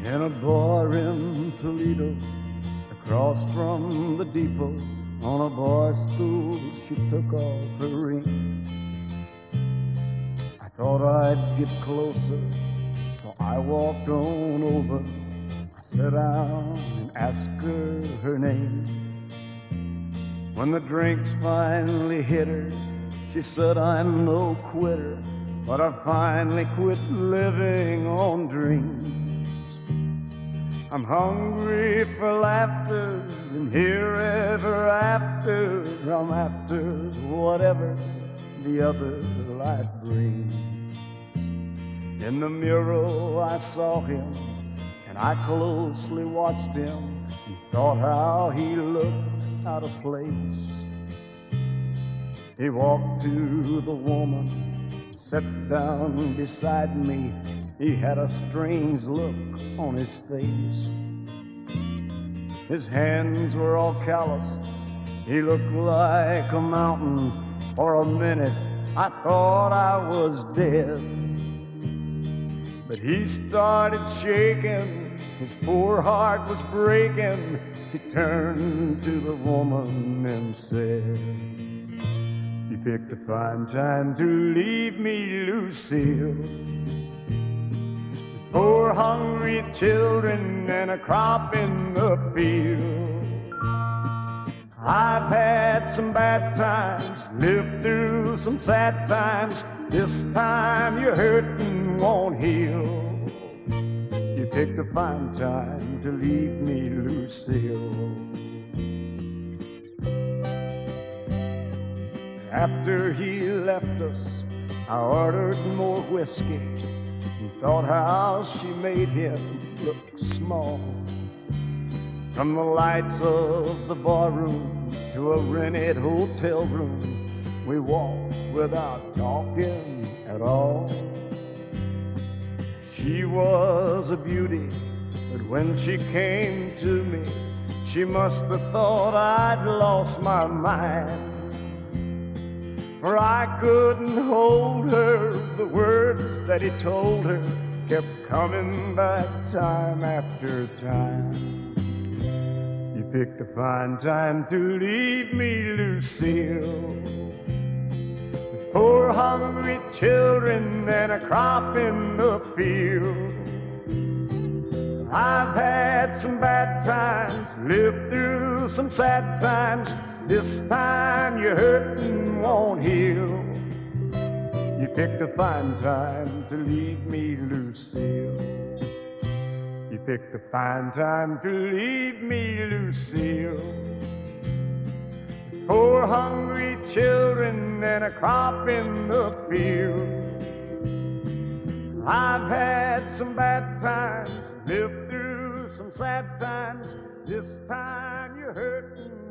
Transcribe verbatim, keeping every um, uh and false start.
In a bar in Toledo, across from the depot, on a bar stool, she took off her ring. I thought I'd get closer, so I walked on over. I sat down and asked her her name. When the drinks finally hit her, she said, I'm no quitter, but I finally quit living on dreams. I'm hungry for laughter and here ever after. I'm after whatever the other life brings. In the mirror I saw him, and I closely watched him and thought how he looked out of place. He walked to the woman, sat down beside me. He had a strange look on his face. His hands were all calloused. He looked like a mountain. For a minute, I thought I was dead. But he started shaking. His poor heart was breaking. He turned to the woman and said, you picked a fine time to leave me, Lucille. Four hungry children and a crop in the field. I've had some bad times, lived through some sad times. This time your hurting won't heal. You picked a fine time to leave me, Lucille. After he left us, I ordered more whiskey. Thought how she made him look small. From the lights of the barroom to a rented hotel room, we walked without talking at all. She was a beauty, but when she came to me, she must have thought I'd lost my mind. For I couldn't hold her. The words that he told her kept coming back time after time. You picked a fine time to leave me, Lucille. With four hungry children and a crop in the field. I've had some bad times, lived through some sad times. This time your hurting won't heal. You picked a fine time to leave me, Lucille. You picked a fine time to leave me, Lucille. Four hungry children and a crop in the field. I've had some bad times, lived through some sad times. This time you're hurting